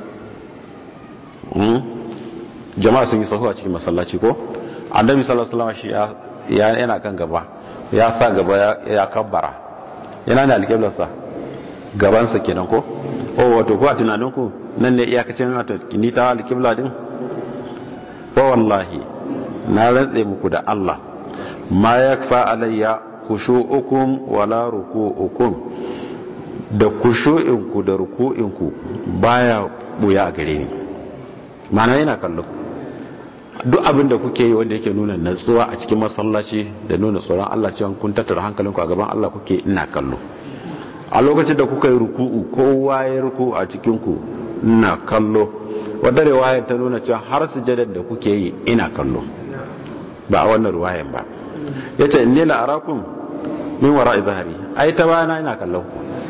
jama'a sun yi sahu a cikin masallaci ko annabi sallallahu alaihi wasallam shi ya yana kan gaba ya sa gaba ya kabbara yana da alƙiblar sa gaban sa kenan ko oh wato ko a tunanin ku nan ne iyakacin wato ni ta alƙibla din ko wallahi na rantsa muku da Allah ma yakfa alayya khushu'ukum wala ruku'ukum da khushu'inku da ruku'inku baya buya a gare ni mana yana kallo duk abin da kuke yi wanda yake nuna natsuwa a cikin masallaci da nuna tsoron Allah cewa kun tattara hankalinku a gaban Allah kuke ina kallo a lokacin da kuka yi ruku'u kowa ya ruku a cikin ku ina kallo wadda riwayar ta nuna cewa har sujadar da kuke yi ina kallo ba a wannan riwayar ba yace inni la arakum min wara'i zahri ai ta bayana ina kallo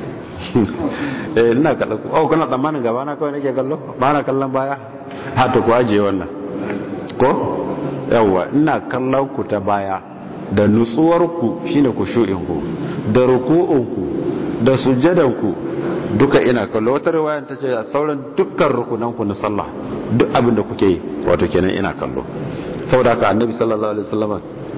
eh ina kallo oh kana tsammanin gaba na kawai nake kallo ba na kallon baya ha to ku aje wannan ko yawa ina kallon ku ta baya da nutsuwar ku shine kushu'in ku da ruku'un ku da sujjadan ku duka ina kallo. wata riwaya ta ce sauran dukkan rukunan ku na sallah duk abin da kuke yi wato kenan ina kallo. saboda haka annabi sallallahu alaihi wasallam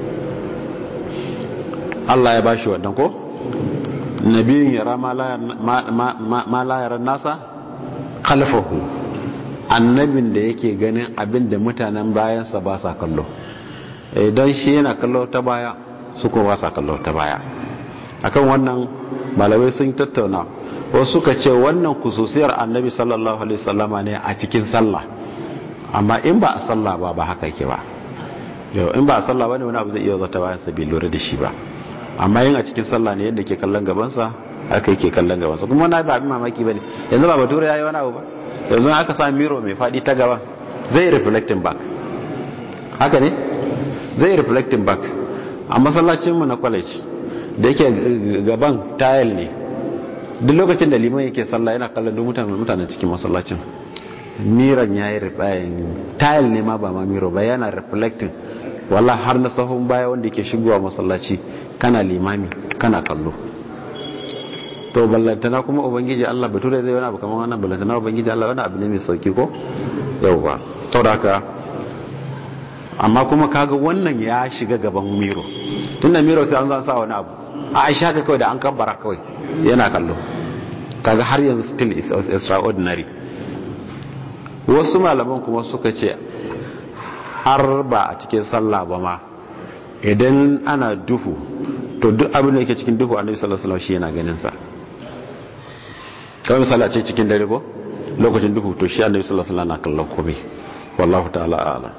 Allah ya bashi wannan ko nabiyin yara ma la ma la yara nasa khalfahu annabin da yake ganin abin da mutanen bayansa ba sa kallo idan shi yana kallo ta baya su ko ba sa kallo ta baya. akan wannan malamai sun tattauna wasu suka ce wannan kususiyar annabi sallallahu alaihi wasallama ne a cikin sallah amma in ba a sallah ba ba haka yake ba yau in ba a sallah bane wani abu zai iya zata bayan sa bai lura da shi ba amma yin a cikin sallah ne yadda ke kallon gabansa haka yake kallon gabansa kuma na ba abin mamaki bane yanzu ba bature yayi wani abu ba yanzu aka sa miro mai fadi ta gaba zai reflecting back haka ne zai reflecting back a masallacin mu na college da yake gaban tile ne duk lokacin da liman yake sallah yana kallon duk mutanen mutanen cikin masallacin miron yayi reflecting tile ne ma ba ma miro ba yana reflecting wallahi har na sahun baya wanda yake shigowa masallaci kana limami kana kallo. to ballantana kuma ubangiji Allah bature zai wani abu kamar wannan ballantana ubangiji Allah wani abu ne mai sauki ko yauwa saboda haka amma kuma kaga wannan ya shiga gaban miro tunda miro sai an zo sa wani abu a Aisha ka kawai da an kabbara kawai yana kallo kaga har yanzu still is extraordinary. wasu malaman kuma suka ce har ba a cikin sallah ba ma idan ana duhu to duk abin da yake cikin duhu annabi sallallahu alaihi wasallam shi yana ganin sa kawai misali a ce cikin dare ko lokacin duhu to shi annabi sallallahu alaihi wasallam na kallon komai wallahu ta'ala a'lam.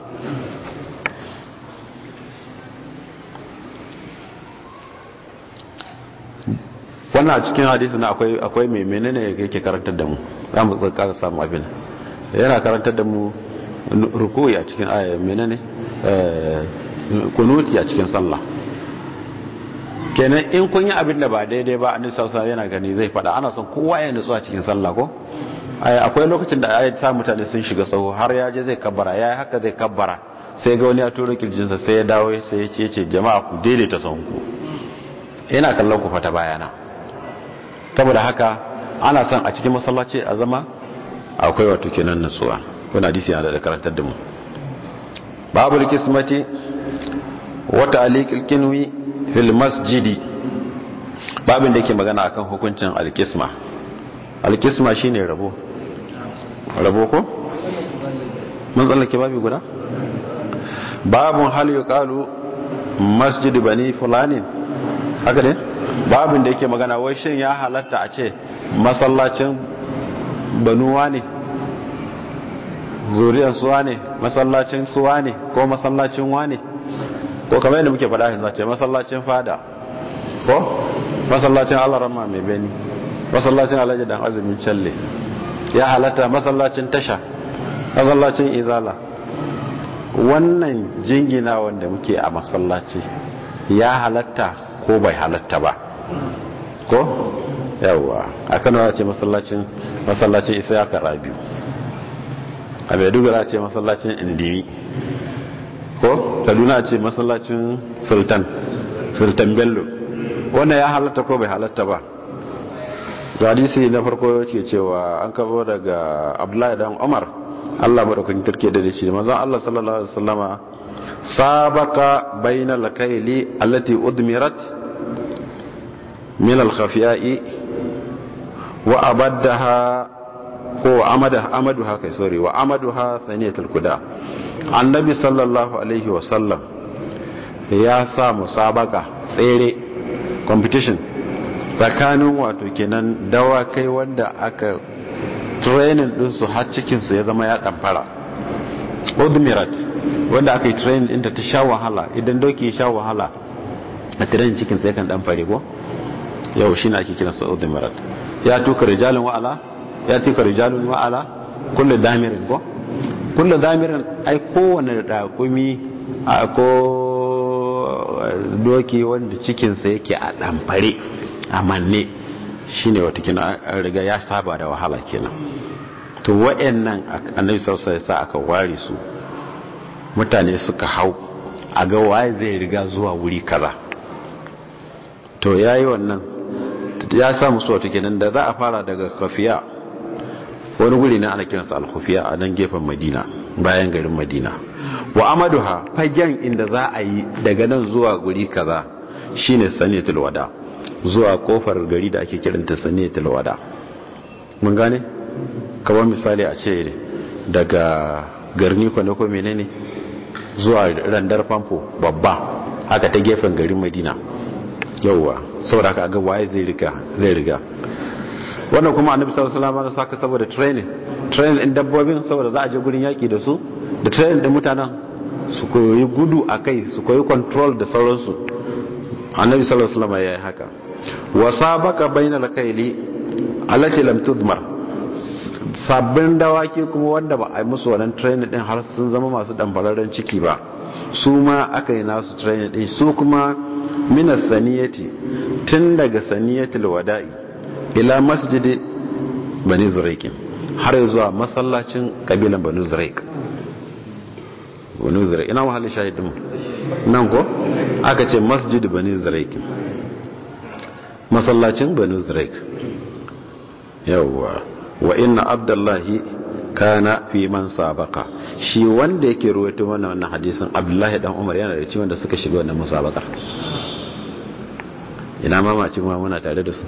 wannan a cikin hadisi na akwai akwai mai menene yake karantar da mu za mu tsaka samu abin yana karantar da mu ruku'i a cikin aya menene eh kunuti a cikin sallah kenan in kun yi abin da ba daidai ba annabi sallallahu alaihi wasallam yana gani zai fada ana son kowa ya nutsu a cikin sallah ko akwai lokacin da ayat sa mutane sun shiga tsawo har ya je zai kabbara yayi haka zai kabbara sai ga wani ya tura kirjinsa sai ya dawo sai ya ce ce jama'a ku daidaita sahunku ina kallon ku fata bayana saboda haka ana son a cikin masallaci a zama akwai wato kenan nutsuwa wannan hadisi yana da karantar da mu babul kismati wa ta'liqil kinwi fil masjidi babin da yake magana akan hukuncin alkisma. Alkisma shine rabo rabo ko mun tsallake babi guda babun hal yuqalu masjid bani fulani haka ne babin da yake magana wai shin ya halatta a ce masallacin banuwa ne zuriyar suwa ne masallacin suwa ne ko masallacin wane ko kamar yadda muke faɗa yanzu ce masallacin fada ko masallacin alarama mai beni masallacin alhaji dan azumin challe ya halatta masallacin tasha masallacin izala wannan jingina wanda muke a masallaci ya halatta ko bai halatta ba ko yawa a Kano ce masallacin masallacin isa ya kara biyu a Maiduguri ce masallacin indimi ko Kaduna ce masallacin sultan sultan bello wannan ya halatta ko bai halatta ba. hadisi na farko yake cewa an kabo daga Abdullahi dan Umar Allah madaukakin turke da shi manzon Allah sallallahu alaihi wasallama sabaka bainal kayli allati udmirat min al-khafiya'i wa abaddaha ko amadaha amaduha kai sorry wa amaduha thaniyatul kuda. Annabi sallallahu alaihi wasallam ya sa musabaka tsere competition tsakanin wato kenan dawakai wanda aka training din su har cikin su ya zama ya damfara udmirat wanda aka yi training din ta sha wahala idan doki ya sha wahala a training cikin sai kan dan fare ko yau shine ake kiran sa udmirat ya tuka rijalun wa ala ya tuka rijalun wa ala kullu damirin ko kullu damirin ai kowanne da kumi a ko doki wanda cikin sa yake a damfare amanne shine wata kina riga ya saba da wahala kenan. To wayannan annabi sallallahu alaihi wasallam aka ware su mutane suka hau a ga waye zai riga zuwa wuri kaza. To yayi wannan ya sa musu wata kenan da za a fara daga Khafiya wani guri ne ana kiransa al-Khafiya a nan gefen Madina bayan garin Madina. Wa amaduha fagen inda za a yi daga nan zuwa guri kaza shine Saniyatul Wada zuwa kofar gari da ake kiranta Saniyatul Wada. Mun gane kamar misali a ce daga garni kwane ko menene zuwa randar famfo babba haka ta gefen garin Madina yauwa saboda haka ga waye zai riga zai riga wannan kuma annabi sallallahu alaihi wasallam saka saboda training training din dabbobin saboda za a je gurin yaki da su da training din mutanen su koyi gudu akai su koyi control da sauransu annabi sallallahu alaihi wasallam yayi haka wasabaka bainal kayli allati lam tudmar sabbin dawaki kuma wanda ba a yi musu wannan training din har sun zama masu dambararren ciki ba su ma aka yi nasu training din su kuma minas saniyati tun daga saniyatul wada'i ila masjidi bani zuraiq har zuwa masallacin kabilan bani zuraiq bani zuraiq ina mahallin shahidin nan ko aka ce masjid bani zuraiq masallacin bani zuraiq yawwa wa inna abdullahi kana fi man sabaka shi wanda yake ruwaito mana wannan hadisin abdullahi dan umar yana da ciwon da suka shiga wannan musabakar ina mamacin ma muna tare da su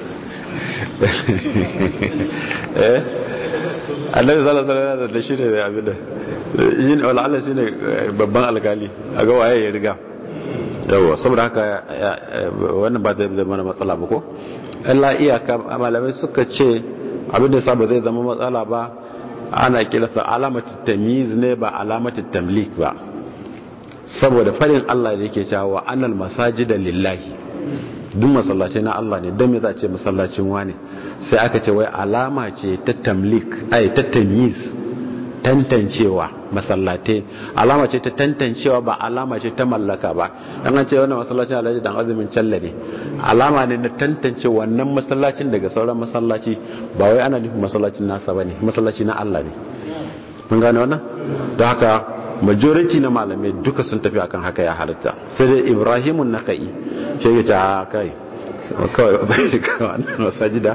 eh annabi sallallahu alaihi wasallam da shi ne abin da yin wala Allah shine babban alkali a ga waye ya riga yawa saboda haka wannan ba zai zama matsala ba ko Allah iyaka malamai suka ce abinda yasa ba zai zama matsala ba ana kirasa alamatu tamyiz ne ba alamatu tamlik ba saboda farin Allah da yake cewa annal masajida lillahi duk masallaci na Allah ne don me za a ce masallacin wani sai aka ce wai alama ce ta tamlik ai ta tamyiz tantancewa masallatai alama ce ta tantancewa ba alama ce ta mallaka ba dan an ce wannan masallacin Alhaji dan azumin challa ne alama ne na tantance wannan masallacin daga sauran masallaci ba wai ana nufin masallacin nasa bane masallaci na Allah ne mun gane wannan don haka majority na malamai duka sun tafi akan haka ya halatta sai dai Ibrahimun Nakai shi ya ce a kai kawai bai kawai masajida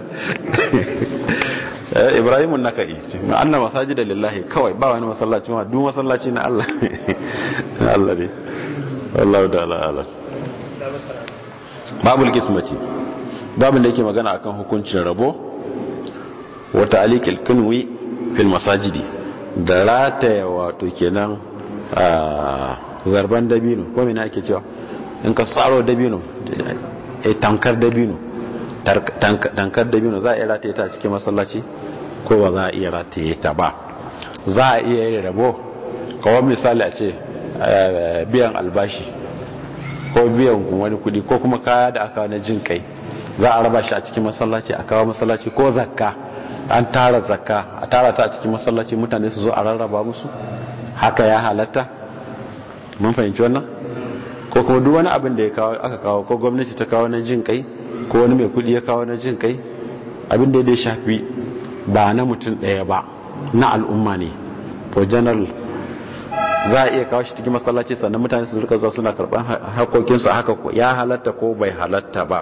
Ibrahimun Nakai anna masajida lillahi kawai ba wani masallaci ma duk masallaci na Allah na Allah ne wallahu ta'ala alam babul qismati babin da yake magana akan hukuncin rabo wa ta'liqil kunwi fil masajidi da rataya wato kenan a zarban dabino ko mena ake cewa in ka tsaro dabino eh tankar dabino tankar dabino za a iya rataye ta a cikin masallaci ko ba za a iya rataye ta ba za a iya yi rabo kawai misali a ce biyan albashi ko biyan wani kudi ko kuma kaya da aka na jin kai za a raba shi a cikin masallaci a kawo masallaci ko zakka an tara zakka a tara ta a cikin masallaci mutane su zo a rarraba musu, haka ya halatta? mun fahimci wannan? ko kuma duk wani abin da ya kawo aka kawo ko gwamnati ta kawo na jin kai ko wani mai kudi ya kawo na jin kai, abin da ya shafi ba na mutum daya ba, na al'umma ne for general, za a iya kawo shi cikin masallaci sannan mutane su rika zuwa suna karban haƙoƙinsu haka ya halatta ko bai halatta ba.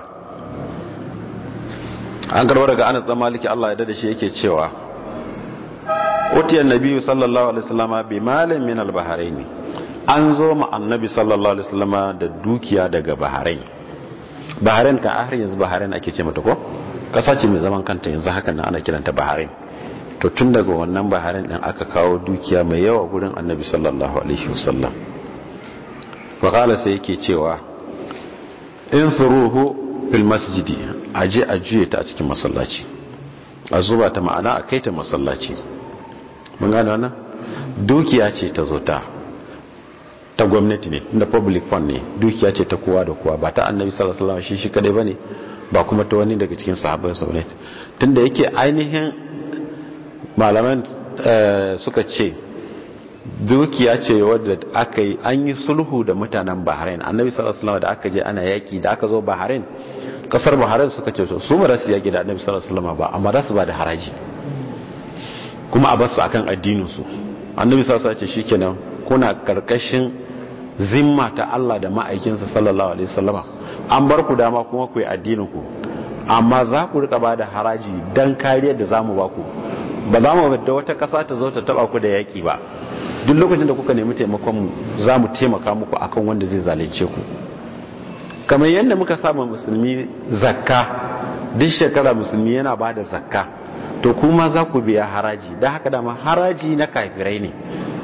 an karbar daga Anas dan Maliki Allah ya dade shi yake cewa utiyan nabiyyu sallallahu alaihi wasallama bi malin min al-bahrain, an zo ma annabi sallallahu alaihi wasallama da dukiya daga Bahrain. Bahrain ka har yanzu Bahrain ake ce mata ko kasa ce mai zaman kanta yanzu haka nan ana kiranta Bahrain. To tun daga wannan Bahrain din aka kawo dukiya mai yawa gurin annabi sallallahu alaihi wasallam. wa qala sai yake cewa in furuhu fil masjidi, aje a juye ta a cikin masallaci, a zuba ta ma'ana a kai ta masallaci. mun gane wannan dukiya ce ta zo ta ta gwamnati ne, inda public fund ne, dukiya ce ta kowa da kowa, ba ta annabi sallallahu alaihi wasallam shi shi kadai bane, ba kuma ta wani daga cikin sahabbai sa bane. Tunda yake ainihin malaman suka ce dukiya ce wadda aka yi an yi sulhu da mutanen Bahrain. Annabi sallallahu alaihi wasallam da aka je ana yaki, da aka zo Bahrain, kasar Bahrain suka ce su ba su yaki da Annabi sallallahu alaihi wasallam ba, amma za su ba da haraji kuma a basu akan addinin su. Annabi sallallahu alaihi wasallam ce shikenan kuna karkashin zimma ta Allah da ma'aikinsa sallallahu alaihi wasallama, an bar ku dama kuma ku yi addinin ku, amma za ku rika ba da haraji dan kariyar da zamu ba ku. Ba za mu da wata kasa ta zo ta taba ku da yaki ba, duk lokacin da kuka nemi taimakon mu za mu taimaka muku akan wanda zai zalunce ku. Kamar yadda muka saba musulmi zakka, duk shekara musulmi yana ba da zakka, to kuma za ku biya haraji. Da haka dama haraji na kafirai ne,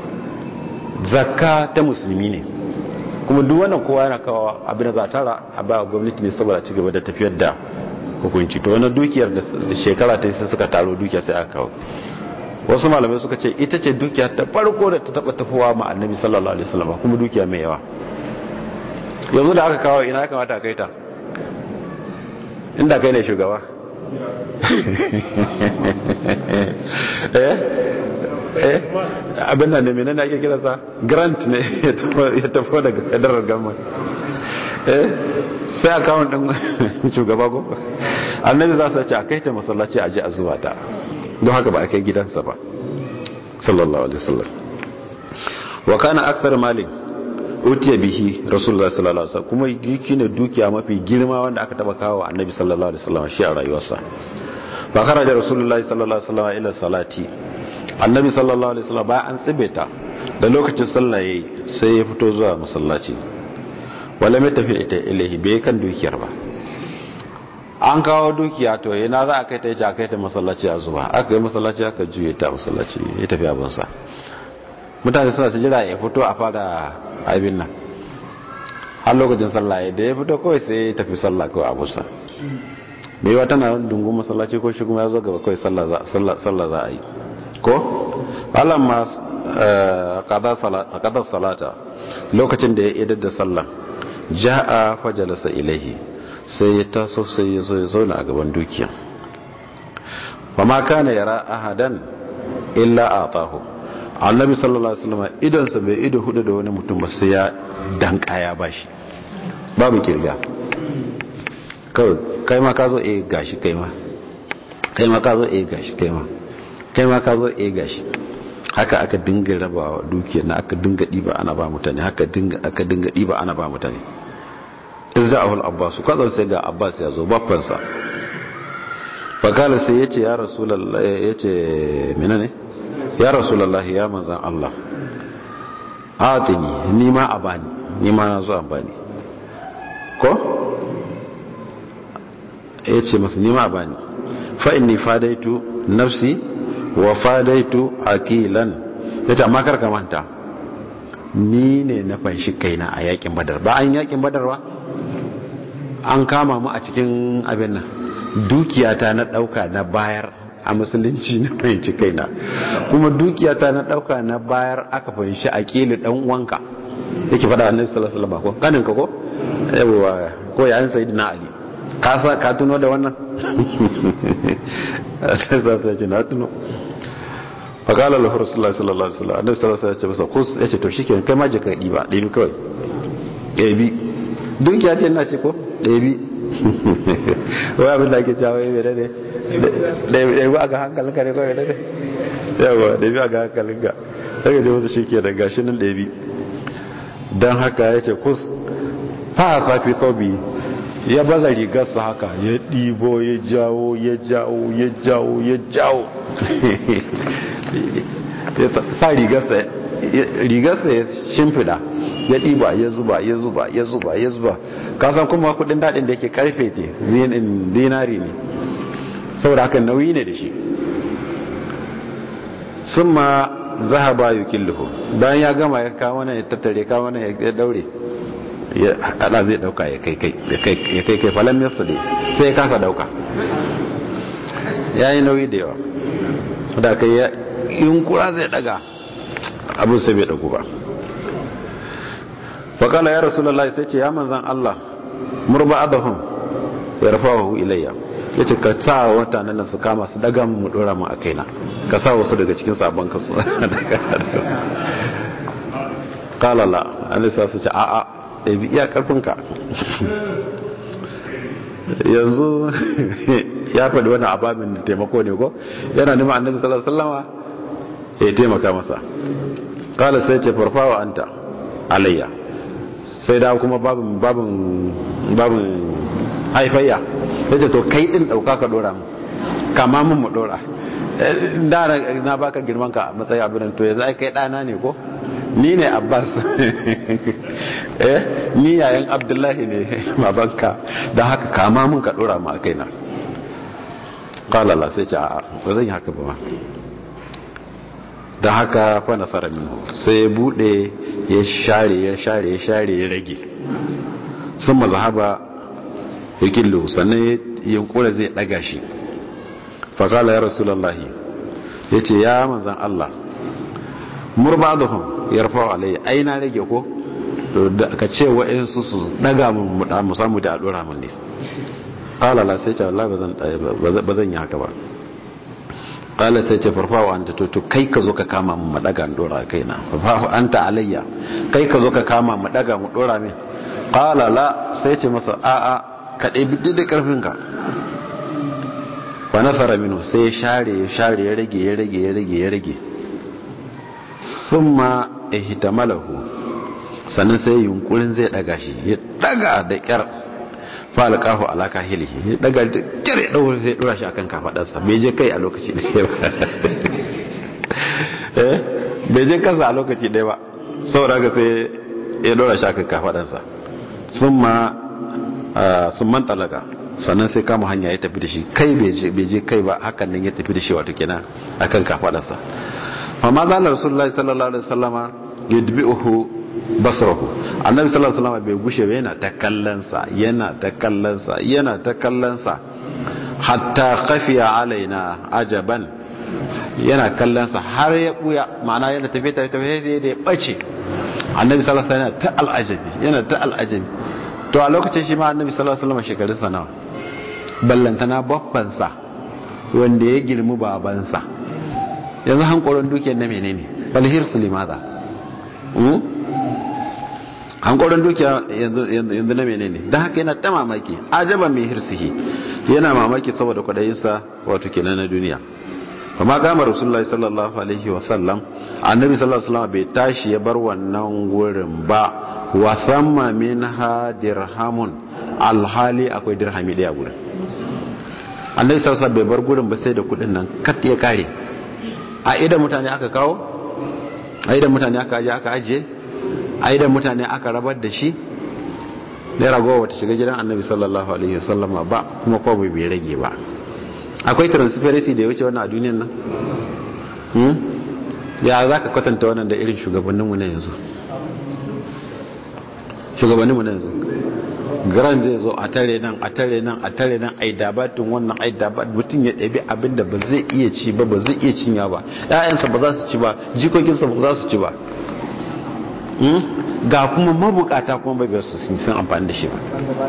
zakka ta musulmi ne. Kuma duk wannan kowa yana kawo abin da za a tara a ba gwamnati ne saboda ci gaba da tafiyar da hukunci. To wannan dukiyar da shekara ta sai suka taro dukiya sai aka kawo. Wasu malamai suka ce ita ce dukiya ta farko da ta taba tafowa ma annabi sallallahu alaihi wasallam, kuma dukiya mai yawa. Yanzu da aka kawo ina kamata a kai ta? Inda kai ne shugaba eh eh abin nan ne menene ake kira sa grant ne ya tafi daga federal government, eh sai account din shugaba ko annabi za su ce a kai ta masallaci a je a zuba ta, don haka ba a kai gidansa ba sallallahu alaihi wasallam. wa kana akthar malin utiya bihi rasulullah sallallahu alaihi wasallam, kuma duki ne dukiya mafi girma wanda aka taba kawo annabi sallallahu alaihi wasallam shi a rayuwarsa. fa kharaja rasulullah sallallahu alaihi wasallam ila salati, annabi sallallahu alaihi wasallam bayan an tsibeta da lokacin sallah yayi sai ya fito zuwa masallaci. wala mai tafi ita ilahi, bai kan dukiyar ba. An kawo dukiya to yana za a kai ta yace a kai ta masallaci a zuba, aka yi masallaci aka juye ta masallaci ya tafi abinsa. Mutane suna su jira ya fito a fara abin nan har lokacin sallah ya da ya fito kawai sai ya tafi sallah kawai abinsa. mai wata na dungun masallaci ko shi kuma ya zo gaba kawai sallah za a yi ko alam ma qada salata, lokacin da ya idar da sallah ja'a fajalasa ilaihi, sai ya taso sai ya zo ya zauna a gaban dukiya. fa ma kana yara ahadan illa atahu, annabi sallallahu alaihi wasallam idan sa bai ido hudu da wani mutum ba sai ya danka ya bashi, babu kirga. kawai kai ma ka zo eh gashi, kai ma kai ma ka zo eh gashi, kai ma kai ma ka zo eh gashi. Haka aka dinga rabawa dukiyar na, aka dinga diba ana ba mutane, haka dinga aka dinga diba ana ba mutane. Izza'ul Abbas, kwazan sai ga Abbas ya zo babban sa. Fakala sai yace ya rasulullahi, yace menene ya rasulullahi ya manzan Allah, atini ni ma abani, ni ma na zo abani ko yace masa ni ma abani, fa inni fadaitu nafsi wa fadaitu akilan. Yace amma kar ka manta ni ne na fanshi kaina a yakin Badar. Ba an yakin Badar ba, an kama mu a cikin abin nan, dukiyata na dauka na bayar a musulunci na fanshi kaina, kuma dukiyata na dauka na bayar aka fanshi akili dan uwanka. Yake fada Annabi sallallahu alaihi wasallam ko kanin ka ko yawa ko yayin sayyidina Ali, ka sa ka tuno da wannan sai sai ce na tuno fakala lahu rasulullahi sallallahu alaihi wasallam annabi sallallahu alaihi wasallam ya ce masa ko yace to shikenan kai ma je ka diba dibi kawai ɗebi dukiya ce ina ce ko ɗebi wai abin da ake cewa wai mene ne ɗebi a ga hankalinka ne kawai ne yawa ɗebi a ga hankalinka daga je wasu shi ke da gashi nan ɗebi don haka ya ce kus fa a safi tsobi ya baza rigarsa haka ya ɗibo ya jawo ya jawo ya jawo ya jawo ya sa rigarsa ya shimfida ya ɗiba ya zuba ya zuba ya zuba ya zuba kasan kuma kudin daɗin da yake karfe te dinari ne saboda haka nauyi ne da shi sun ma zahaba yi killuhu bayan ya gama ya kawo nan ya tattare kawo nan ya daure ya hada zai dauka ya kai kai ya kai kai falon mista dai sai ya kasa dauka ya yi nauyi da yawa da kai ya yunkura zai daga abin sai bai dauku ba faƙala ya rasulallah sai ce ya manzan Allah murba adahun ya rafawahu ilayya ya ce ka sa wata nan su kama su daga mu dora mu a kaina ka sa wasu daga cikin sabon kasu ƙalala an lissa su ce a'a ya bi iya ƙarfinka yanzu ya faɗi wani ababin da taimako ne ko yana nima annabi sallallahu alaihi wasallama ya taimaka masa ƙala sai ce farfawa anta alayya sai da kuma babin babin babin haifayya yace to kai din dauka ka dora mu kama mun mu dora da na baka girman ka matsayi abin to yanzu ai kai dana ne ko ni ne Abbas eh ni yayan Abdullahi ne babanka dan haka kama mun ka dora mu a kaina qala la sai ce a ba zan yi haka ba dan haka fa nasara minhu sai ya bude ya share ya share ya share ya rage sun mazahaba ya killo sannan yankura zai daga shi fakala ya rasulallahi ya ce ya manzan Allah murba da hun ya rufa alayya ai na rage ko ka ce wa'insu su daga mu samu da adora mun ne kalala sai ce Allah ba zan yi haka ba kala sai ce farfawa an ta to kai ka zo ka kama mu madaga mu dora kaina farfawa anta alayya kai ka zo ka kama mu daga mu dora min kala la sai ce masa a a ka dai bidda da karfin ka fa nasara minu sai share ya share ya rage ya rage ya rage ya rage thumma ihtamalahu sannan sai yunkurin zai daga shi ya daga da kyar falakahu ala kahilihi daga kire daure sai dora shi akan kafadarsa bai je kai a lokaci ɗaya ba eh bai je kansa a lokaci ɗaya ba saboda ga sai ya dora shi akan kafadarsa summa summan talaka sannan sai kama hanya ya tafi da shi kai bai je bai je kai ba hakan nan ya tafi da shi wato kenan akan kafadarsa amma zalla rasulullahi sallallahu alaihi wasallama yadbi'uhu basrahu annabi sallallahu alaihi wasallam bai gushe ba yana ta kallansa yana ta kallansa yana ta kallansa hatta khafiya alaina ajaban yana kallansa har ya buya ma'ana yana tafi tafi tafi sai da ya bace annabi sallallahu alaihi wasallam yana ta al'ajabi yana ta al'ajabi to a lokacin shi ma annabi sallallahu alaihi wasallam shekarun sa nawa ballantana babban sa wanda ya girmi baban sa yanzu hankoron dukiyar na menene bal hirsu limaza hankoron dukiya yanzu na menene don haka yana ta mamaki ajaban mai hirsihi yana mamaki saboda kwadayinsa wato kenan na duniya amma gama rasulullahi sallallahu alaihi wasallam annabi sallallahu alaihi wasallam bai tashi ya bar wannan gurin ba wa thamma minha dirhamun alhali akwai dirhami daya gurin annabi sallallahu alaihi wasallam bai bar gurin ba sai da kudin nan kat ya kare a idan mutane aka kawo a idan mutane aka aje aka aje a idan mutane aka rabar da shi da ragowa wata shiga gidan annabi sallallahu alaihi wasallama ba kuma ko bai rage ba akwai transparency da ya wuce wannan a duniyan nan hmm? ya za ka kwatanta wannan da irin shugabanninmu na yanzu shugabanninmu na yanzu gran zai zo a tare nan a tare nan a tare nan ai dabatin wannan ai dabat mutum ya ɗabi abin da ba zai iya ci ba ba zai iya cinya ba ƴaƴansa ba za su ci ba jikokinsa ba za su ci ba ga kuma mabukata kuma bai su sun san amfani da shi ba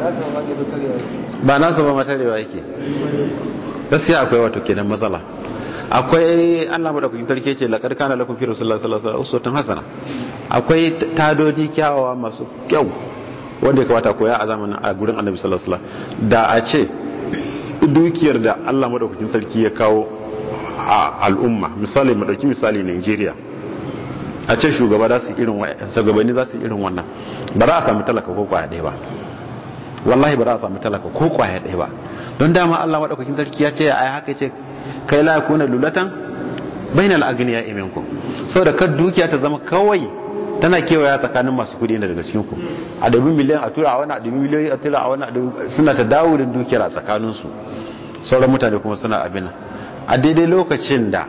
ba nasa ba matarewa yake gaskiya akwai wato kenan matsala. Akwai Allah madaukakin sarki ce laqad kana lakum fi rasulillahi sallallahu alaihi wasallam uswatun hasana. Akwai tadodi kyawawa masu kyau wanda ya kamata koya a zamanin a gurin Annabi sallallahu alaihi wasallam. Da a ce dukiyar da Allah madaukakin sarki ya kawo a al'umma, misali mu dauki misali Nigeria, a ce shugaba za su irin wannan, shugabanni za su irin wannan, ba za a samu talaka ko kwaya ɗaya ba. Wallahi ba za a samu talaka ko kwaya ɗaya ba. Don dama Allah madaukakin sarki ya ce ai haka ce kai la yakuna lulatan bainal agniya minkum, saboda kar dukiya ta zama kawai tana kewaya tsakanin masu kudi ne daga cikin ku, a dubi miliyan a tura a wani, a dubi miliyoyi a tura a wani, suna ta dawo da dukiyar a tsakanin su, sauran mutane kuma suna abin a daidai lokacin da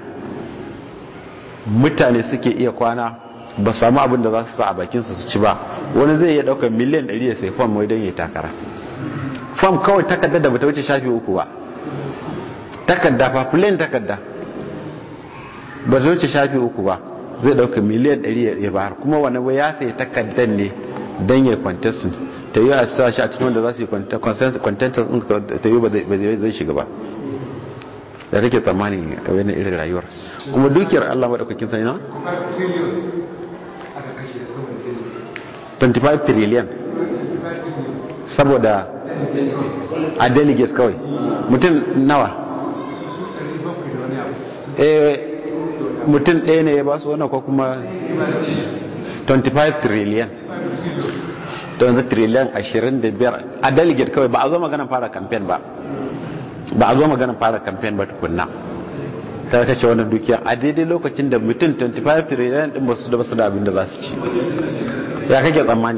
mutane suke iya kwana ba samu abin da za su sa a bakin su su ci ba. Wani zai iya daukar miliyan ɗari ya sai fam wai don ya takara, fam kawai takarda da bata wuce shafi uku ba, takarda fa plain takarda ba ta wuce shafi uku ba, zai dauka miliyan ɗari ya bayar, kuma wani wai ya sai takardar ne don ya contest, ta yi a sa shi a cikin wanda za su yi contest, ta yi ba zai shiga ba. Da take tsammani a wani irin rayuwar, kuma dukiyar Allah maɗaukakin sani na twenty-five trillion saboda a delegates kawai mutum nawa, eh mutum ɗaya ne ya ba su wannan, ko kuma twenty-five trillion, to yanzu trillion ashirin da biyar a delegate kawai. Ba a zo maganin fara campaign ba, ba a zo maganin fara campaign ba tukunna ta kace wannan dukiya a daidai lokacin da mutum twenty-five trillion din ba su da basu da abin da za su ci. Ya kake tsammani,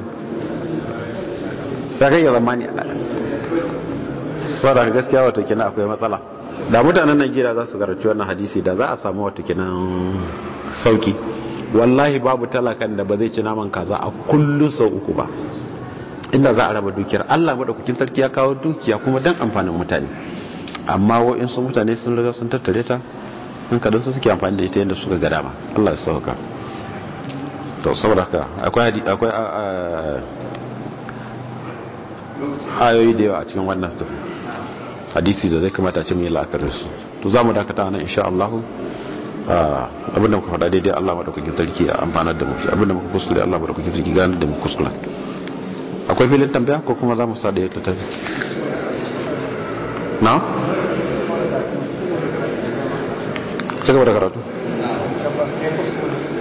ya kake tsammani saboda gaskiya wato kenan akwai matsala. Da mutanen Najeriya za su garanci wannan hadisi, da za a samu wato kenan sauki. Wallahi babu talakan da ba zai ci naman kaza a kullun sau uku ba, inda za a raba dukiyar. Allah madaukakin sarki ya kawo dukiya kuma dan amfanin mutane, amma wa'insu mutane sun riga sun tattare ta, in kadan su suke amfani da ita yadda suka ga dama. Allah ya sauka. To saboda haka akwai akwai ayoyi da yawa a cikin wannan hadisi da zai kamata a ce mai la'akarin su. To za mu dakata nan insha Allah. Abinda muka faɗa daidai Allah madaukakin sarki a amfanar da mu shi, abinda muka kuskure Allah madaukakin sarki ganar da mu kuskure. Akwai filin tambaya ko kuma za mu sa da ya tafi na? Ci gaba da karatu.